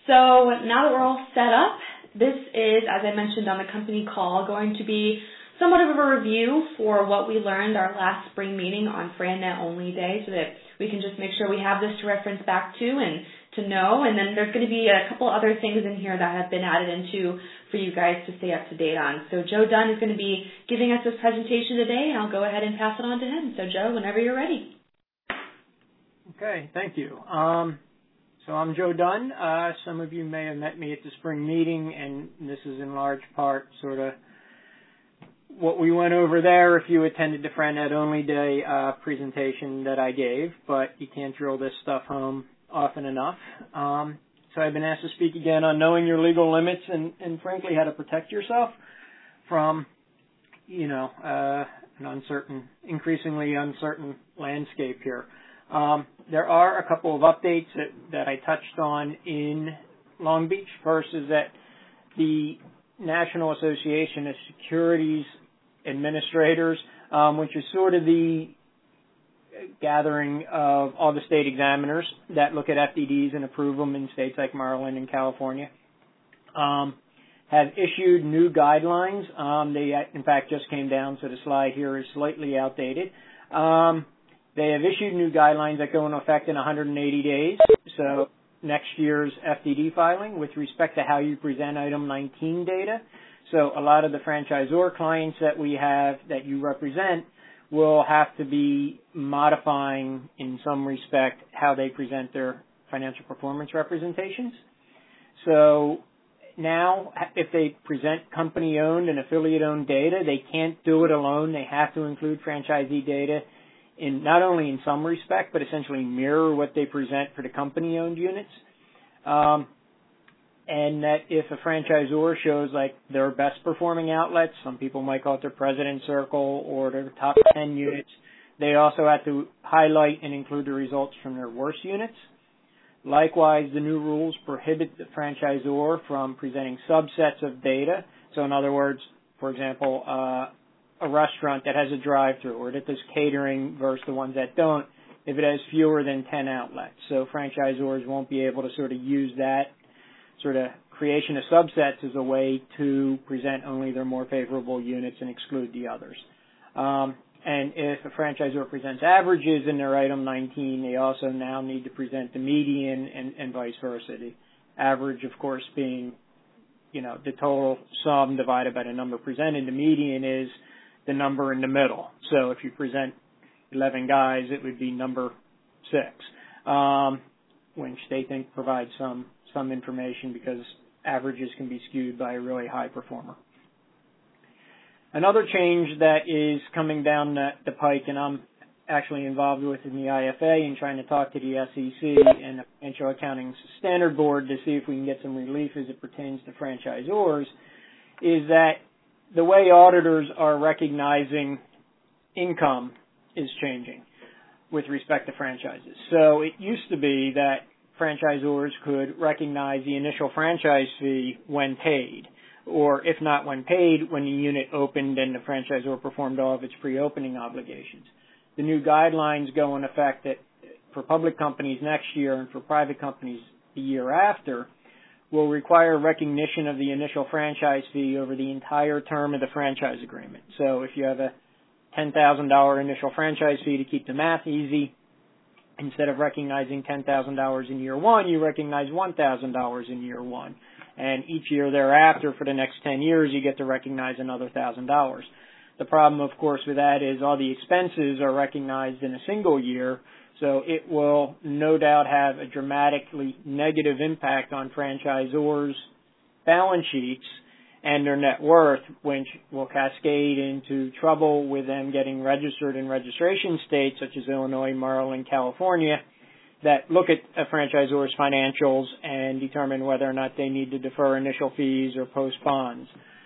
So now that we're all set up, this is, as I mentioned on the company call, going to be somewhat of a review for what we learned our last spring meeting on FranNet Only Day, so that we can just make sure we have this to reference back to and to know. And then there's going to be a couple other things in here that have been added into for you guys to stay up to date on. So Joe Dunn is going to be giving us this presentation today, and I'll go ahead and pass it on to him. So Joe, whenever you're ready. Okay, thank you. So I'm Joe Dunn. Some of you may have met me at the spring meeting, and this is in large part sort of what we went over there if you attended the FranNet Only Day presentation that I gave, but you can't drill this stuff home often enough. So I've been asked to speak again on knowing your legal limits and frankly how to protect yourself from, an increasingly uncertain landscape here. There are a couple of updates that I touched on in Long Beach. First is that the National Association of Securities Administrators, which is sort of the gathering of all the state examiners that look at FDDs and approve them in states like Maryland and California, have issued new guidelines. They, in fact, just came down, so the slide here is slightly outdated. They have issued new guidelines that go into effect in 180 days, so next year's FDD filing with respect to how you present Item 19 data. So a lot of the franchisor clients that we have that you represent will have to be modifying in some respect how they present their financial performance representations. So now if they present company-owned and affiliate-owned data, they can't do it alone. They have to include franchisee data in not only in some respect, but essentially mirror what they present for the company-owned units. And that if a franchisor shows like their best performing outlets, some people might call it their president's circle or their top 10 units, they also have to highlight and include the results from their worst units. Likewise, the new rules prohibit the franchisor from presenting subsets of data. So in other words, for example, a restaurant that has a drive-through or that does catering versus the ones that don't, if it has fewer than 10 outlets. So franchisors won't be able to sort of use that sort of creation of subsets as a way to present only their more favorable units and exclude the others. And if a franchisor presents averages in their Item 19, they also now need to present the median and vice versa. The average, of course, being, the total sum divided by the number presented. The median is the number in the middle. So if you present 11 guys, it would be number 6, which they think provides some information because averages can be skewed by a really high performer. Another change that is coming down the pike, and I'm actually involved with in the IFA and trying to talk to the SEC and the Financial Accounting Standard Board to see if we can get some relief as it pertains to franchisors, is that the way auditors are recognizing income is changing with respect to franchises. So it used to be that franchisors could recognize the initial franchise fee when paid, or if not when paid, when the unit opened and the franchisor performed all of its pre-opening obligations. The new guidelines go in effect that for public companies next year and for private companies the year after will require recognition of the initial franchise fee over the entire term of the franchise agreement. So if you have a $10,000 initial franchise fee, to keep the math easy, instead of recognizing $10,000 in year one, you recognize $1,000 in year one. And each year thereafter, for the next 10 years, you get to recognize another $1,000. The problem, of course, with that is all the expenses are recognized in a single year, so it will no doubt have a dramatically negative impact on franchisors' balance sheets and their net worth, which will cascade into trouble with them getting registered in registration states such as Illinois, Maryland, California, that look at a franchisor's financials and determine whether or not they need to defer initial fees or post bonds.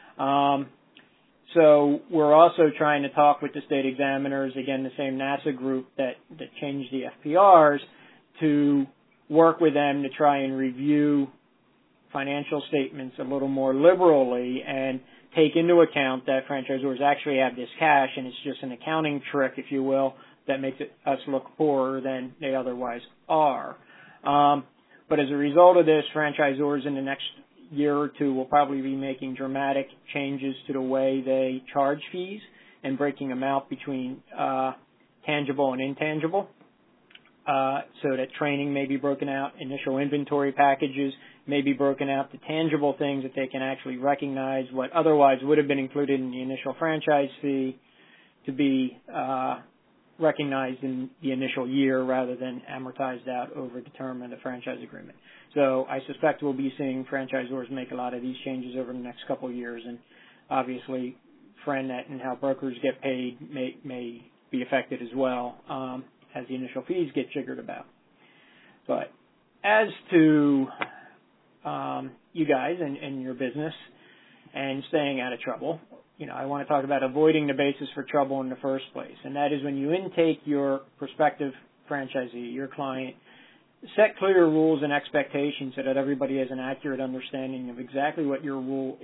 So we're also trying to talk with the state examiners, again, the same NASA group that changed the FPRs, to work with them to try and review financial statements a little more liberally and take into account that franchisors actually have this cash and it's just an accounting trick, if you will, that makes us look poorer than they otherwise are. But as a result of this, franchisors in the next year or two will probably be making dramatic changes to the way they charge fees and breaking them out between tangible and intangible, so that training may be broken out, initial inventory packages may be broken out, the tangible things that they can actually recognize what otherwise would have been included in the initial franchise fee to be recognized in the initial year rather than amortized out over the term of the franchise agreement. So I suspect we'll be seeing franchisors make a lot of these changes over the next couple of years, and obviously FranNet and how brokers get paid may be affected as well as the initial fees get jiggered about. But as to you guys and your business and staying out of trouble, I want to talk about avoiding the basis for trouble in the first place, and that is when you intake your prospective franchisee, your client, set clear rules and expectations so that everybody has an accurate understanding of exactly what your role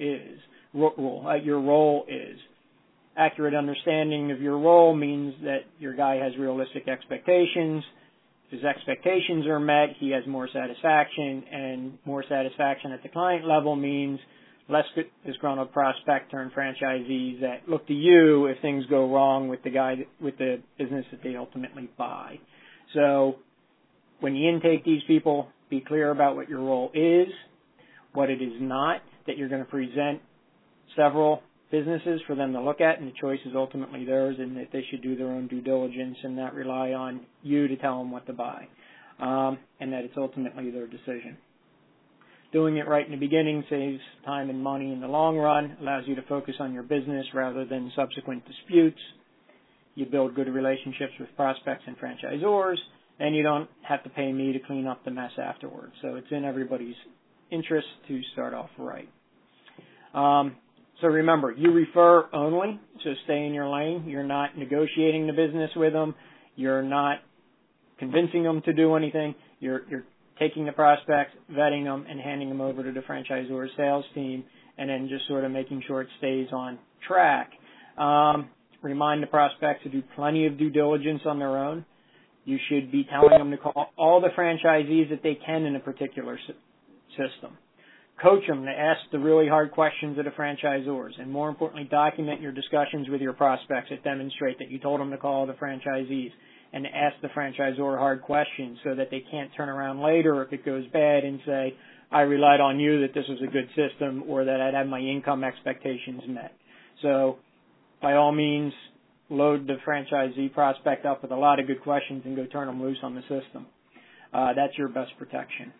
is. Accurate understanding of your role means that your guy has realistic expectations. If his expectations are met, he has more satisfaction, and more satisfaction at the client level means less disgruntled prospect turned franchisees that look to you if things go wrong with the business that they ultimately buy. So when you intake these people, be clear about what your role is, what it is not, that you're going to present several businesses for them to look at, and the choice is ultimately theirs, and that they should do their own due diligence and not rely on you to tell them what to buy, and that it's ultimately their decision. Doing it right in the beginning saves time and money in the long run, allows you to focus on your business rather than subsequent disputes. You build good relationships with prospects and franchisors, and you don't have to pay me to clean up the mess afterwards. So it's in everybody's interest to start off right. So remember, you refer only, so stay in your lane. You're not negotiating the business with them. You're not convincing them to do anything. You're taking the prospects, vetting them, and handing them over to the franchisor sales team, and then just sort of making sure it stays on track. Remind the prospects to do plenty of due diligence on their own. You should be telling them to call all the franchisees that they can in a particular system. Coach them to ask the really hard questions of the franchisors, and more importantly, document your discussions with your prospects that demonstrate that you told them to call the franchisees and to ask the franchisor hard questions so that they can't turn around later if it goes bad and say, I relied on you that this was a good system or that I'd have my income expectations met. So by all means, load the franchisee prospect up with a lot of good questions and go turn them loose on the system. That's your best protection.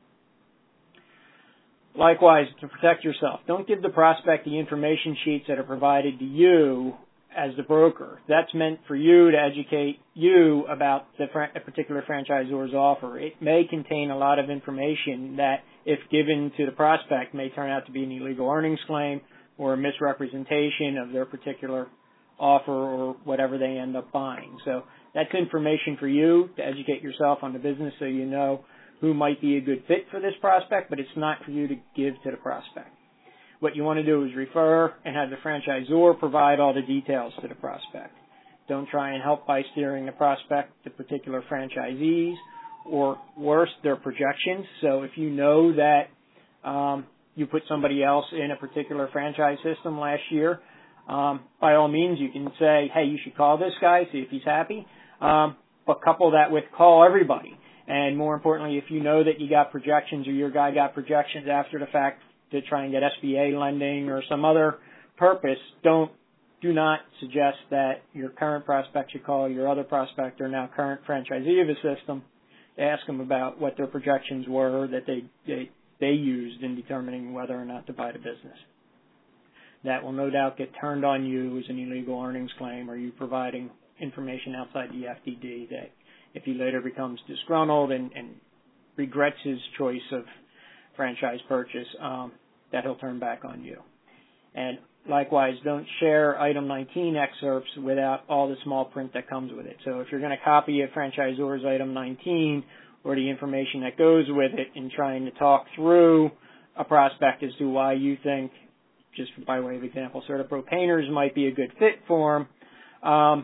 Likewise, to protect yourself, don't give the prospect the information sheets that are provided to you as the broker. That's meant for you to educate you about a particular franchisor's offer. It may contain a lot of information that, if given to the prospect, may turn out to be an illegal earnings claim or a misrepresentation of their particular offer or whatever they end up buying. So that's information for you to educate yourself on the business so you know who might be a good fit for this prospect, but it's not for you to give to the prospect. What you want to do is refer and have the franchisor provide all the details to the prospect. Don't try and help by steering the prospect to particular franchisees or worse, their projections. So if you know that you put somebody else in a particular franchise system last year, by all means you can say, hey, you should call this guy, see if he's happy, but couple that with call everybody. And more importantly, if you know that you got projections or your guy got projections after the fact to try and get SBA lending or some other purpose, do not suggest that your current prospect should call your other prospect or now current franchisee of the system to ask them about what their projections were that they used in determining whether or not to buy the business. That will no doubt get turned on you as an illegal earnings claim, or you providing information outside the FDD that if he later becomes disgruntled and regrets his choice of franchise purchase, that he'll turn back on you. And likewise, don't share item 19 excerpts without all the small print that comes with it. So if you're going to copy a franchisor's item 19 or the information that goes with it in trying to talk through a prospect as to why you think, just by way of example, CertaPro painters might be a good fit for him,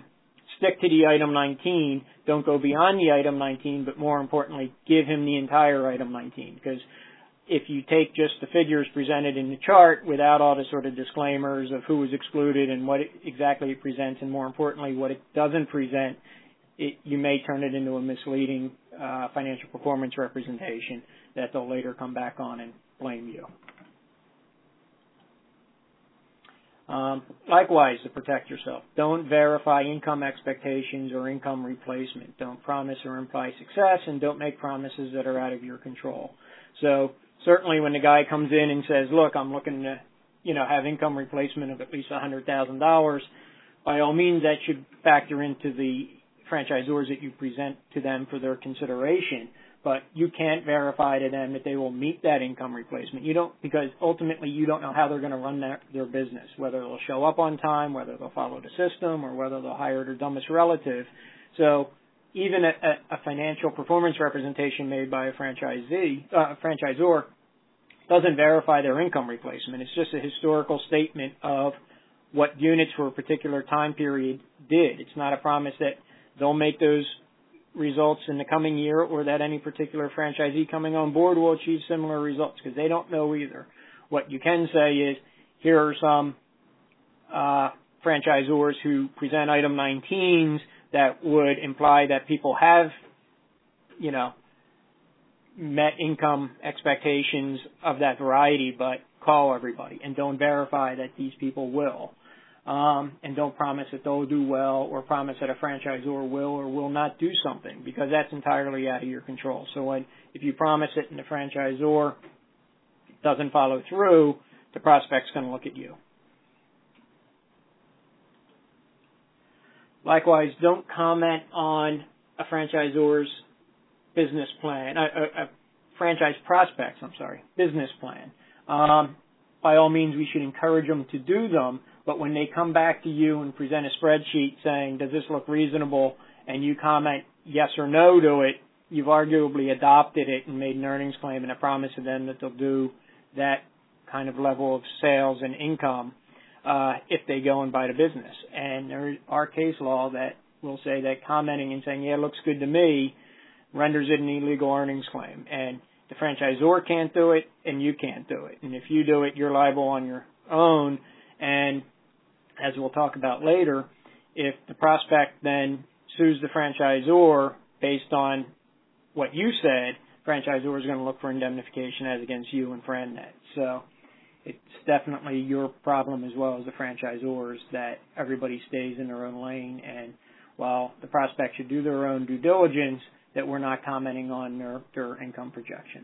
stick to the item 19. Don't go beyond the item 19, but more importantly, give him the entire item 19. Because if you take just the figures presented in the chart without all the sort of disclaimers of who was excluded and what exactly it presents, and more importantly, what it doesn't present, you may turn it into a misleading financial performance representation that they'll later come back on and blame you. Likewise, to protect yourself, don't verify income expectations or income replacement. Don't promise or imply success, and don't make promises that are out of your control. So certainly when the guy comes in and says, look, I'm looking to, have income replacement of at least $100,000, by all means that should factor into the franchisors that you present to them for their consideration. But you can't verify to them that they will meet that income replacement. Because ultimately you don't know how they're going to run their business, whether they'll show up on time, whether they'll follow the system, or whether they'll hire their dumbest relative. So even a financial performance representation made by a franchisor doesn't verify their income replacement. It's just a historical statement of what units for a particular time period did. It's not a promise that they'll make those results in the coming year, or that any particular franchisee coming on board will achieve similar results, because they don't know either. What you can say is, here are some franchisors who present item 19s that would imply that people have, met income expectations of that variety, but call everybody and don't verify that these people will. And don't promise that they'll do well, or promise that a franchisor will or will not do something, because that's entirely out of your control. So if you promise it and the franchisor doesn't follow through, the prospect's going to look at you. Likewise, don't comment on a franchisor's business plan, a franchise prospect's, business plan. By all means, we should encourage them to do them. But when they come back to you and present a spreadsheet saying, does this look reasonable, and you comment yes or no to it, you've arguably adopted it and made an earnings claim and a promise to them that they'll do that kind of level of sales and income if they go and buy the business. And there are case law that will say that commenting and saying, yeah, it looks good to me, renders it an illegal earnings claim. And the franchisor can't do it, and you can't do it. And if you do it, you're liable on your own. And as we'll talk about later, if the prospect then sues the franchisor based on what you said, franchisor is going to look for indemnification as against you and FranNet. So it's definitely your problem as well as the franchisors that everybody stays in their own lane. And while the prospect should do their own due diligence, that we're not commenting on their income projections.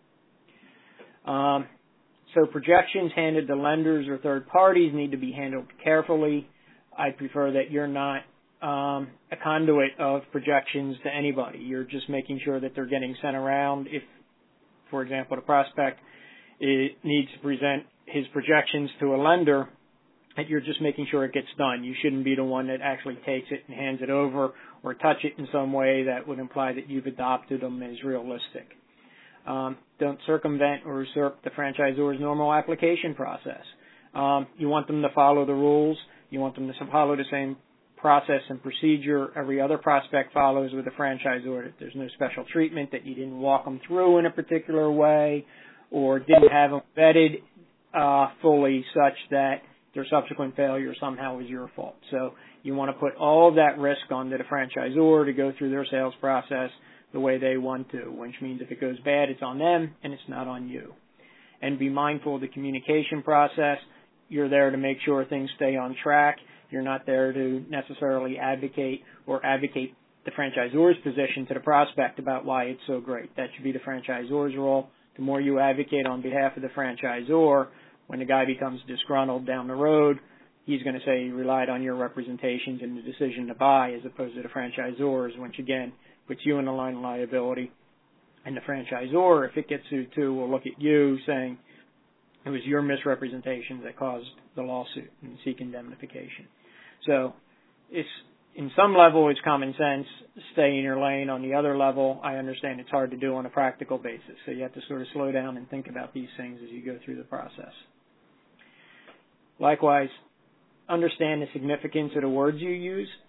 So projections handed to lenders or third parties need to be handled carefully. I prefer that you're not a conduit of projections to anybody. You're just making sure that they're getting sent around. If, for example, the prospect needs to present his projections to a lender, that you're just making sure it gets done. You shouldn't be the one that actually takes it and hands it over, or touch it in some way that would imply that you've adopted them as realistic. Don't circumvent or usurp the franchisor's normal application process. You want them to follow the rules. You want them to follow the same process and procedure every other prospect follows with a franchisor. That there's no special treatment, that you didn't walk them through in a particular way, or didn't have them vetted fully such that their subsequent failure somehow was your fault. So you want to put all of that risk onto the franchisor to go through their sales process the way they want to, which means if it goes bad, it's on them and it's not on you. And be mindful of the communication process. You're there to make sure things stay on track. You're not there to necessarily advocate the franchisor's position to the prospect about why it's so great. That should be the franchisor's role. The more you advocate on behalf of the franchisor, when the guy becomes disgruntled down the road, he's going to say he relied on your representations in the decision to buy, as opposed to the franchisor's, which again puts you in the line of liability. And the franchisor, if it gets sued too, will look at you saying it was your misrepresentation that caused the lawsuit and seek indemnification. So it's, in some level, it's common sense. Stay in your lane. On the other level, I understand it's hard to do on a practical basis. So you have to sort of slow down and think about these things as you go through the process. Likewise, understand the significance of the words you use.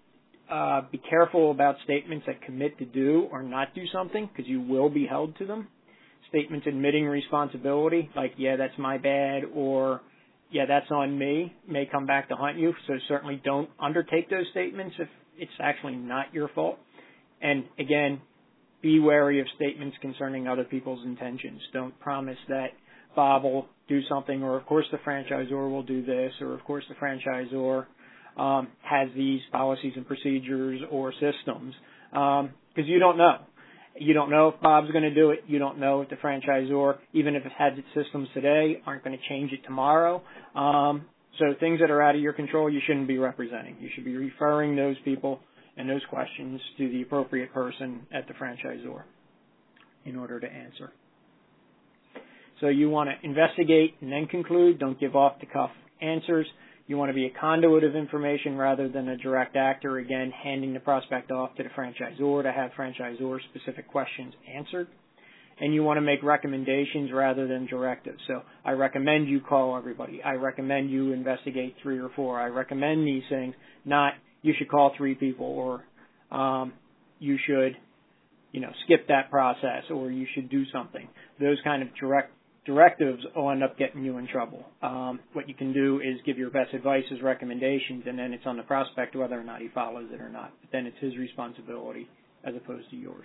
be careful about statements that commit to do or not do something, because you will be held to them. Statements admitting responsibility, like, yeah, that's my bad, or yeah, that's on me, may come back to haunt you. So certainly don't undertake those statements if it's actually not your fault. And again, be wary of statements concerning other people's intentions. Don't promise that Bob will do something, or of course the franchisor will do this, or of course the franchisor has these policies and procedures or systems, because you don't know. You don't know if Bob's going to do it. You don't know if the franchisor, even if it has its systems today, aren't going to change it tomorrow. So things that are out of your control, you shouldn't be representing. You should be referring those people and those questions to the appropriate person at the franchisor in order to answer. So you want to investigate and then conclude. Don't give off-the-cuff answers. You want to be a conduit of information rather than a direct actor, again, handing the prospect off to the franchisor to have franchisor-specific questions answered. And you want to make recommendations rather than directives. So I recommend you call everybody. I recommend you investigate 3 or 4. I recommend these things, not you should call 3 people, or you should, skip that process, or you should do something. Those kind of directives will end up getting you in trouble. What you can do is give your best advice as recommendations, and then it's on the prospect whether or not he follows it or not. But then it's his responsibility as opposed to yours.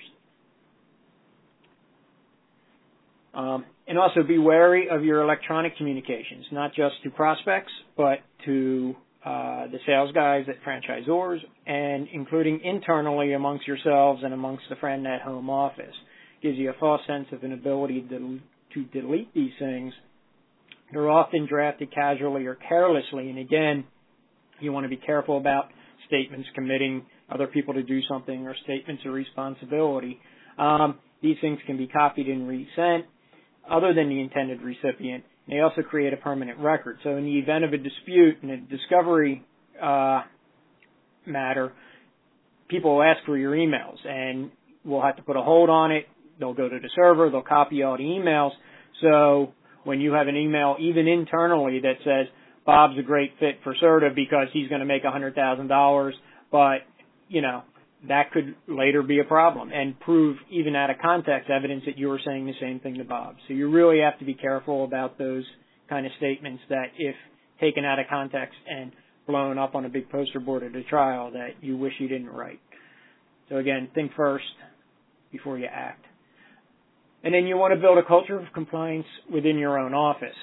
And also be wary of your electronic communications, not just to prospects, but to the sales guys at franchisors, and including internally amongst yourselves and amongst the FriendNet home office. Gives you a false sense of an ability to delete these things. They're often drafted casually or carelessly, and again, you want to be careful about statements committing other people to do something or statements of responsibility. These things can be copied and resent other than the intended recipient. They also create a permanent record. So in the event of a dispute in a discovery matter, people will ask for your emails, and we'll have to put a hold on it. They'll go to the server. They'll copy all the emails. So when you have an email, even internally, that says, Bob's a great fit for CERTA because he's going to make $100,000, but, that could later be a problem and prove, even out of context, evidence that you were saying the same thing to Bob. So you really have to be careful about those kind of statements that, if taken out of context and blown up on a big poster board at a trial, that you wish you didn't write. So again, think first before you act. And then you want to build a culture of compliance within your own office.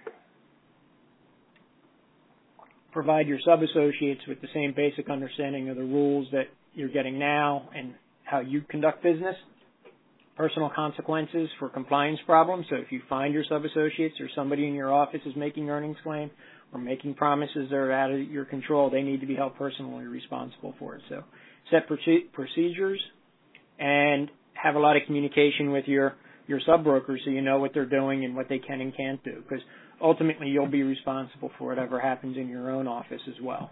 Provide your sub-associates with the same basic understanding of the rules that you're getting now and how you conduct business. Personal consequences for compliance problems. So if you find your sub-associates or somebody in your office is making earnings claim or making promises that are out of your control, they need to be held personally responsible for it. So set procedures and have a lot of communication with your sub-brokers so you know what they're doing and what they can and can't do, because ultimately you'll be responsible for whatever happens in your own office as well.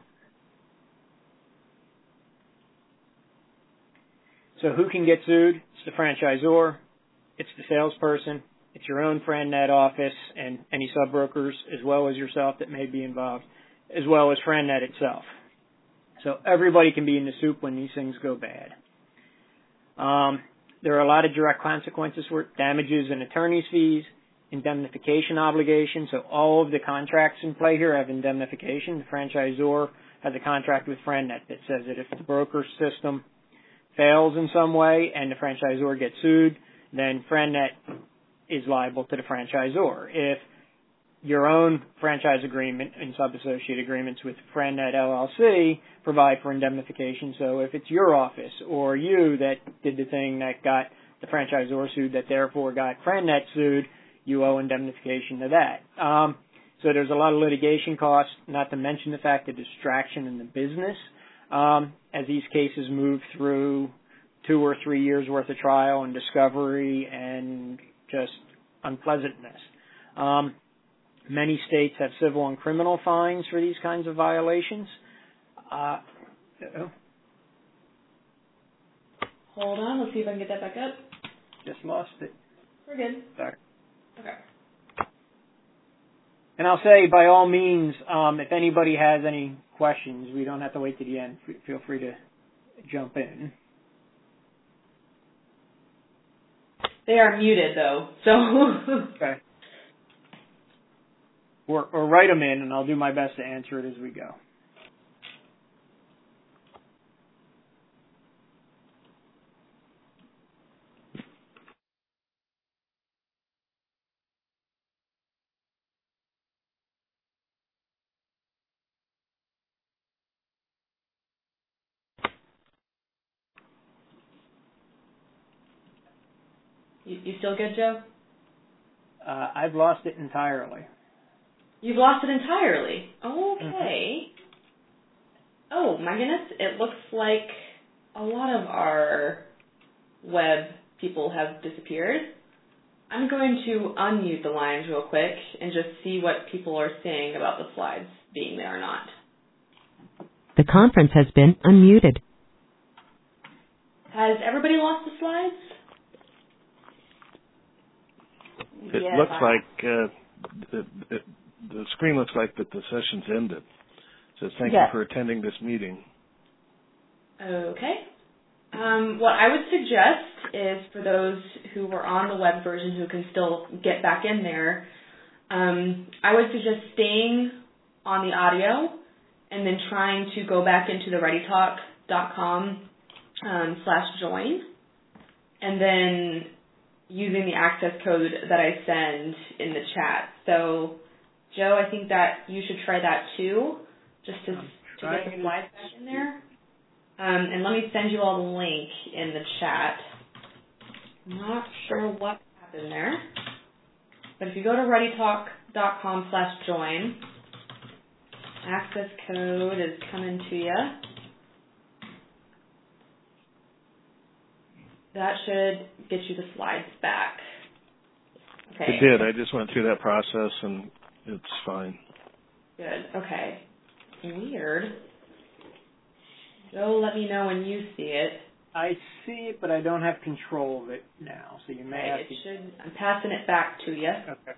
So who can get sued? It's the franchisor, it's the salesperson, it's your own FriendNet office and any sub-brokers, as well as yourself that may be involved, as well as FriendNet itself. So everybody can be in the soup when these things go bad. There are a lot of direct consequences for it: damages and attorney's fees, indemnification obligations. So all of the contracts in play here have indemnification. The franchisor has a contract with FriendNet that says that if the broker system fails in some way and the franchisor gets sued, then FriendNet is liable to the franchisor. If your own franchise agreement and sub-associate agreements with FriendNet LLC provide for indemnification, so if it's your office or you that did the thing that got the franchisor sued that therefore got FriendNet sued, you owe indemnification to that. So there's a lot of litigation costs, not to mention the fact of distraction in the business as these cases move through 2 or 3 years worth of trial and discovery and just unpleasantness. Many states have civil and criminal fines for these kinds of violations. Hold on, let's see if I can get that back up. Just lost it. We're good. Sorry. Okay. And I'll say, by all means, if anybody has any questions, we don't have to wait to the end. Feel free to jump in. They are muted though, so. Okay. Or write them in, and I'll do my best to answer it as we go. You still good, Joe? I've lost it entirely. You've lost it entirely. Okay. Mm-hmm. Oh, my goodness. It looks like a lot of our web people have disappeared. I'm going to unmute the lines real quick and just see what people are saying about the slides being there or not. The conference has been unmuted. Has everybody lost the slides? It Yes, looks like the screen looks like that the session's ended. It says thank you for attending this meeting. Okay. What I would suggest is for those who were on the web version who can still get back in there, I would suggest staying on the audio and then trying to go back into the readytalk.com /join and then using the access code that I send in the chat. So, Joe, I think that you should try that too, just to get the slides back in there. And let me send you all the link in the chat. I'm not sure what happened there, but if you go to readytalk.com /join, access code is coming to you. That should get you the slides back. Okay. It did. I just went through that process, and it's fine. Good. Okay. Weird. Joe, let me know when you see it. I see it, but I don't have control of it now, so you may have to... I'm passing it back to you. Okay.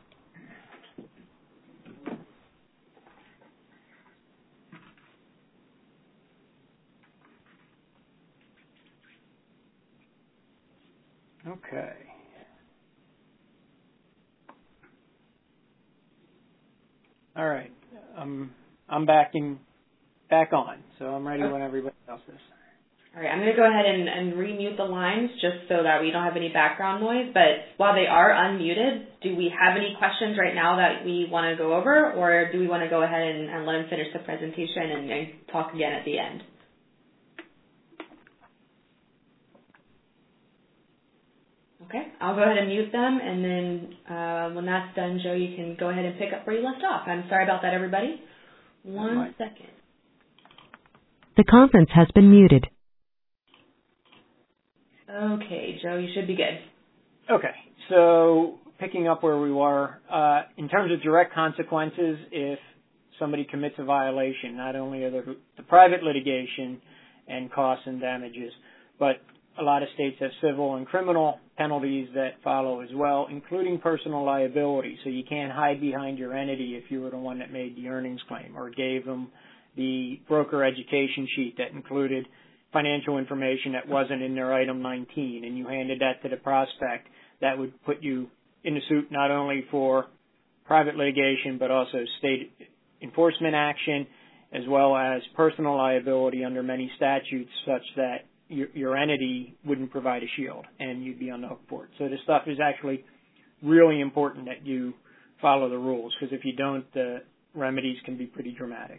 Okay. All right. I'm back on, so I'm ready when everybody else is. All right, I'm going to go ahead and remute the lines just so that we don't have any background noise. But while they are unmuted, do we have any questions right now that we want to go over, or do we want to go ahead and let them finish the presentation and talk again at the end? Okay, I'll go ahead and mute them, and then when that's done, Joe, you can go ahead and pick up where you left off. I'm sorry about that, everybody. One second. The conference has been muted. Okay, Joe, you should be good. Okay, so picking up where we were, in terms of direct consequences, if somebody commits a violation, not only are there the private litigation and costs and damages, but a lot of states have civil and criminal penalties that follow as well, including personal liability. So you can't hide behind your entity if you were the one that made the earnings claim or gave them the broker education sheet that included financial information that wasn't in their item 19, and you handed that to the prospect. That would put you in a suit not only for private litigation but also state enforcement action, as well as personal liability under many statutes, such that your entity wouldn't provide a shield and you'd be on the hook for it. So this stuff is actually really important that you follow the rules, because if you don't, the remedies can be pretty dramatic.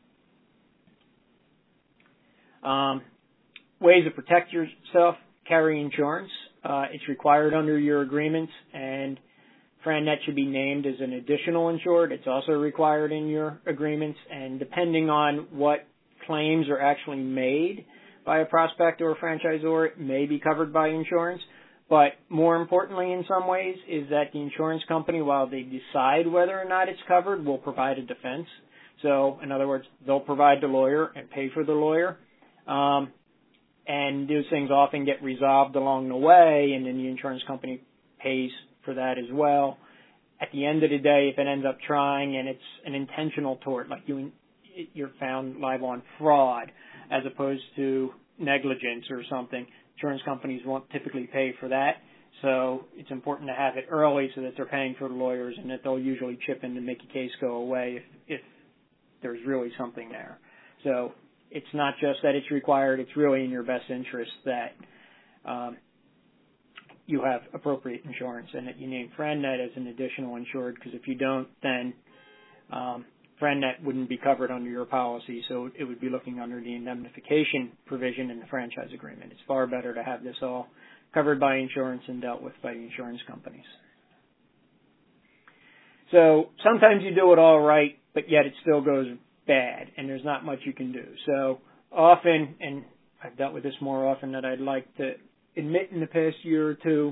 Ways to protect yourself: carry insurance. It's required under your agreements, and FranNet should be named as an additional insured. It's also required in your agreements, and depending on what claims are actually made by a prospect or a franchisor, it may be covered by insurance. But more importantly, in some ways, is that the insurance company, while they decide whether or not it's covered, will provide a defense. So, in other words, they'll provide the lawyer and pay for the lawyer. And those things often get resolved along the way, and then the insurance company pays for that as well. At the end of the day, if it ends up trying and it's an intentional tort, like you're found liable on fraud, as opposed to negligence or something, insurance companies won't typically pay for that. So it's important to have it early so that they're paying for the lawyers and that they'll usually chip in to make a case go away if there's really something there. So it's not just that it's required, it's really in your best interest that you have appropriate insurance and that you name FranNet as an additional insured, because if you don't, then FranNet wouldn't be covered under your policy, so it would be looking under the indemnification provision in the franchise agreement. It's far better to have this all covered by insurance and dealt with by the insurance companies. So sometimes you do it all right, but yet it still goes bad, and there's not much you can do. So often, and I've dealt with this more often than I'd like to admit in the past year or two,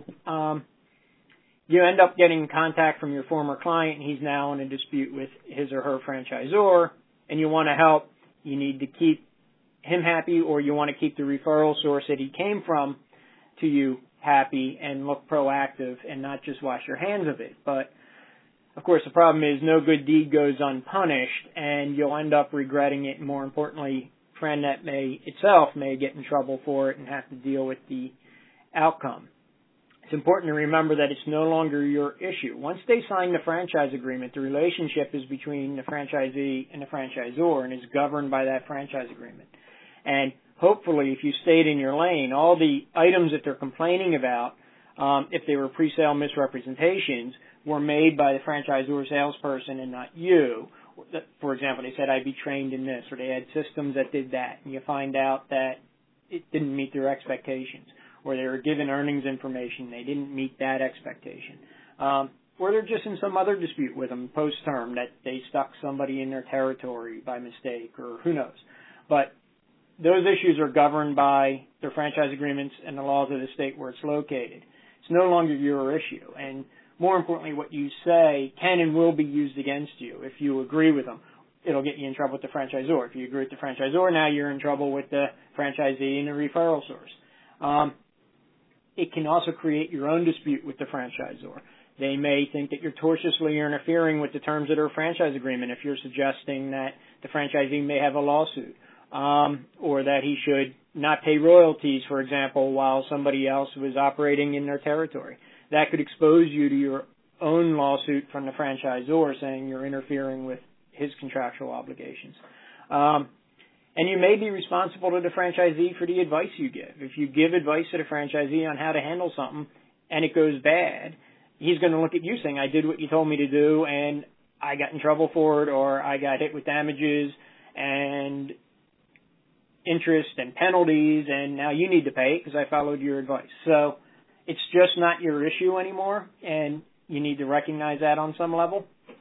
you end up getting contact from your former client, and he's now in a dispute with his or her franchisor, and you want to help. You need to keep him happy, or you want to keep the referral source that he came from to you happy and look proactive and not just wash your hands of it. But, of course, the problem is no good deed goes unpunished, and you'll end up regretting it, and more importantly, FranNet itself may get in trouble for it and have to deal with the outcome. It's important to remember that it's no longer your issue. Once they sign the franchise agreement, the relationship is between the franchisee and the franchisor and is governed by that franchise agreement. And hopefully, if you stayed in your lane, all the items that they're complaining about, if they were pre-sale misrepresentations, were made by the franchisor salesperson and not you. For example, they said, I'd be trained in this, or they had systems that did that, and you find out that it didn't meet their expectations, or they were given earnings information, they didn't meet that expectation. Or they're just in some other dispute with them post-term, that they stuck somebody in their territory by mistake, or who knows. But those issues are governed by their franchise agreements and the laws of the state where it's located. It's no longer your issue. And more importantly, what you say can and will be used against you. If you agree with them, it'll get you in trouble with the franchisor. If you agree with the franchisor, now you're in trouble with the franchisee and the referral source. It can also create your own dispute with the franchisor. They may think that you're tortiously interfering with the terms of their franchise agreement if you're suggesting that the franchisee may have a lawsuit, or that he should not pay royalties, for example, while somebody else was operating in their territory. That could expose you to your own lawsuit from the franchisor saying you're interfering with his contractual obligations. And you may be responsible to the franchisee for the advice you give. If you give advice to the franchisee on how to handle something and it goes bad, he's going to look at you saying, I did what you told me to do and I got in trouble for it, or I got hit with damages and interest and penalties, and now you need to pay it because I followed your advice. So it's just not your issue anymore, and you need to recognize that on some level.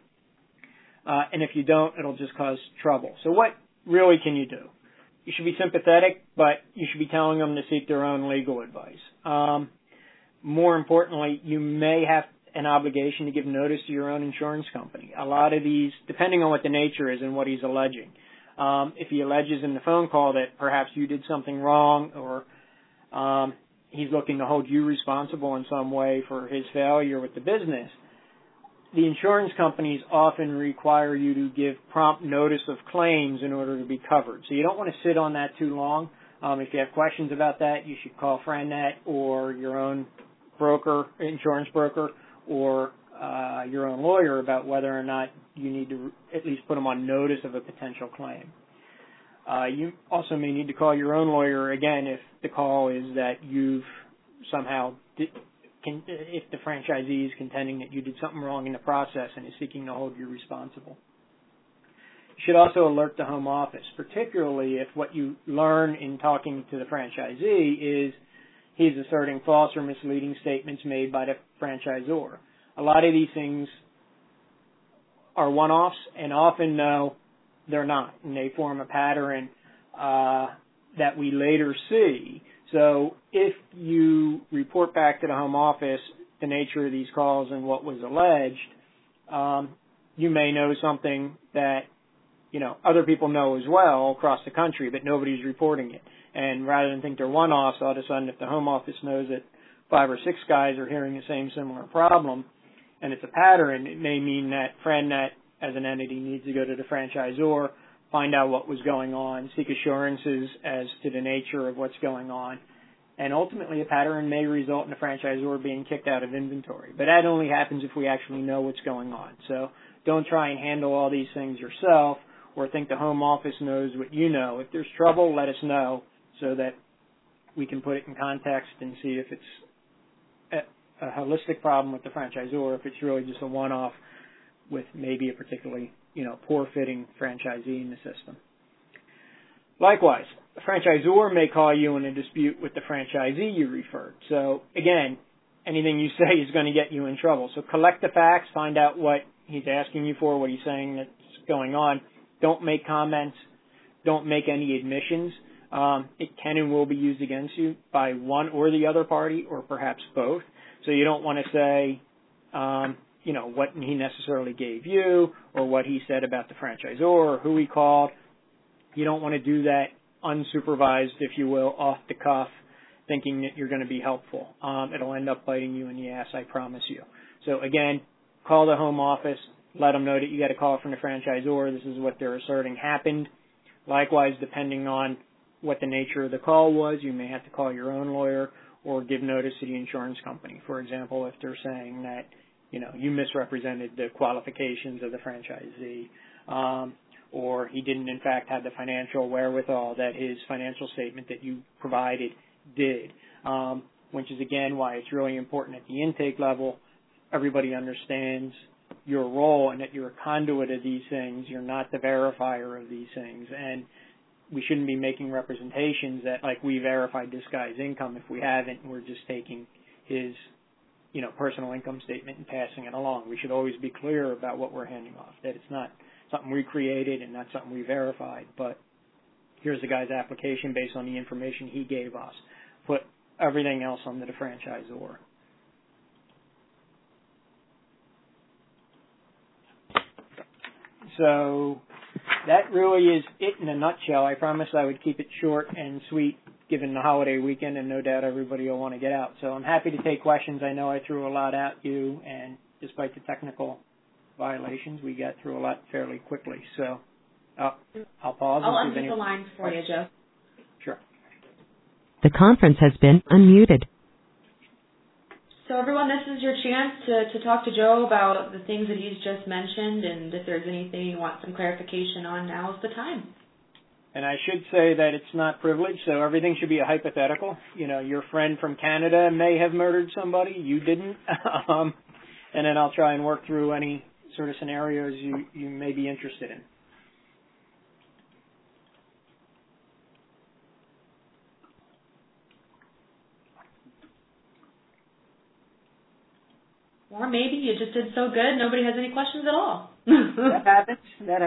And if you don't, it'll just cause trouble. So what really can you do? You should be sympathetic, but you should be telling them to seek their own legal advice. More importantly, you may have an obligation to give notice to your own insurance company. A lot of these, depending on what the nature is and what he's alleging, if he alleges in the phone call that perhaps you did something wrong, or he's looking to hold you responsible in some way for his failure with the business, the insurance companies often require you to give prompt notice of claims in order to be covered. So you don't want to sit on that too long. If you have questions about that, you should call FranNet or your own broker, insurance broker, or your own lawyer about whether or not you need to at least put them on notice of a potential claim. You also may need to call your own lawyer again if the call is that you've somehow, if the franchisee is contending that you did something wrong in the process and is seeking to hold you responsible. You should also alert the home office, particularly if what you learn in talking to the franchisee is he's asserting false or misleading statements made by the franchisor. A lot of these things are one-offs, and often, no, they're not, and they form a pattern that we later see. So if you report back to the home office the nature of these calls and what was alleged, you may know something that, other people know as well across the country, but nobody's reporting it. And rather than think they're one-offs, all of a sudden if the home office knows that 5 or 6 guys are hearing the same similar problem, and it's a pattern, it may mean that FranNet as an entity needs to go to the franchisor find out what was going on, seek assurances as to the nature of what's going on. And ultimately, a pattern may result in the franchisor being kicked out of inventory. But that only happens if we actually know what's going on. So don't try and handle all these things yourself or think the home office knows what you know. If there's trouble, let us know so that we can put it in context and see if it's a holistic problem with the franchisor or if it's really just a one-off with maybe a particularly, poor-fitting franchisee in the system. Likewise, the franchisor may call you in a dispute with the franchisee you referred. So, again, anything you say is going to get you in trouble. So collect the facts, find out what he's asking you for, what he's saying that's going on. Don't make comments. Don't make any admissions. It can and will be used against you by one or the other party or perhaps both. So you don't want to say, what he necessarily gave you or what he said about the franchisor or who he called. You don't want to do that unsupervised, if you will, off the cuff, thinking that you're going to be helpful. It'll end up biting you in the ass, I promise you. So again, call the home office, let them know that you got a call from the franchisor. This is what they're asserting happened. Likewise, depending on what the nature of the call was, you may have to call your own lawyer or give notice to the insurance company. For example, if they're saying that, you misrepresented the qualifications of the franchisee, or he didn't in fact have the financial wherewithal that his financial statement that you provided did, which is again why it's really important at the intake level. Everybody understands your role and that you're a conduit of these things. You're not the verifier of these things. And we shouldn't be making representations that like we verified this guy's income if we haven't and we're just taking his, personal income statement and passing it along. We should always be clear about what we're handing off, that it's not something we created and not something we verified, but here's the guy's application based on the information he gave us. Put everything else under the franchisor. So that really is it in a nutshell. I promised I would keep it short and sweet given the holiday weekend, and no doubt everybody will want to get out. So I'm happy to take questions. I know I threw a lot at you, and despite the technical violations, we got through a lot fairly quickly. So I'll pause. I'll unmute the lines for you, Joe. Sure. The conference has been unmuted. So everyone, this is your chance to talk to Joe about the things that he's just mentioned, and if there's anything you want some clarification on, now is the time. And I should say that it's not privileged, so everything should be a hypothetical. Your friend from Canada may have murdered somebody. You didn't. And then I'll try and work through any sort of scenarios you may be interested in. Or maybe you just did so good, nobody has any questions at all. That happens.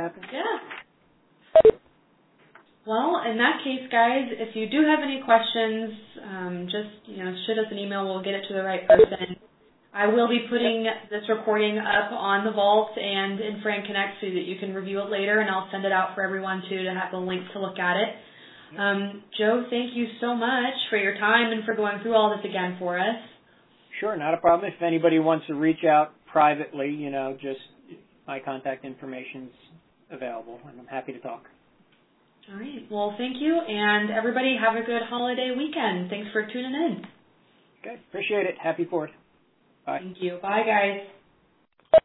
Yeah. Well, in that case, guys, if you do have any questions, just shoot us an email. We'll get it to the right person. I will be putting this recording up on the Vault and in Fran Connect so that you can review it later, and I'll send it out for everyone too to have the link to look at it. Joe, thank you so much for your time and for going through all this again for us. Sure, not a problem. If anybody wants to reach out privately, just my contact information's available, and I'm happy to talk. All right. Well, thank you, and everybody have a good holiday weekend. Thanks for tuning in. Okay, appreciate it. Happy 4th. Bye. Thank you. Bye, guys.